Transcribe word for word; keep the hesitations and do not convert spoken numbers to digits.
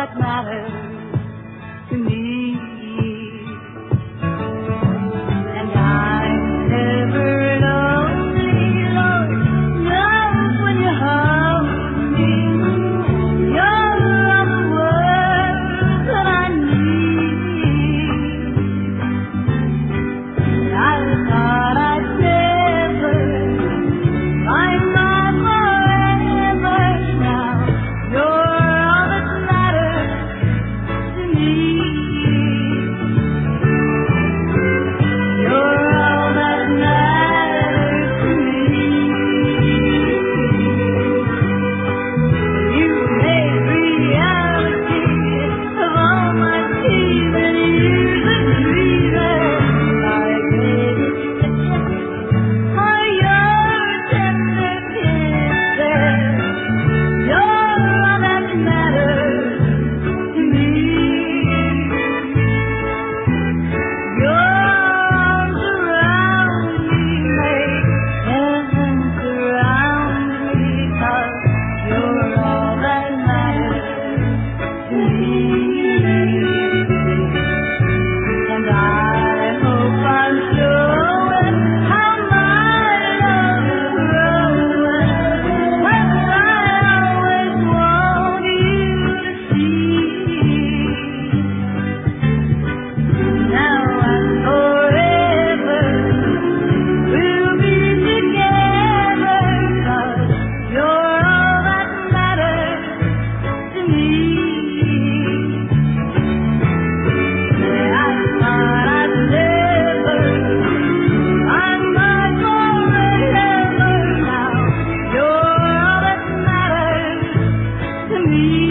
that matters to me. And I'm never lonely, Lord, not when you hold me. You're all the words that I need. I thought I'd never find my forever. Now you're all that matters to me. You're all that matters to me. You made reality of all my tears and years of dreaming. Like baby for your tender kisses. You're all that matters to me. Your arms around me make heaven surround me, 'cause you're all that matters to me. And I hope I'm showing how my love is growing, as I always want you to see. Now and forever we'll be together, 'cause you're all that matters to me. I thought I'd never find my forever. Now you're all that matters to me.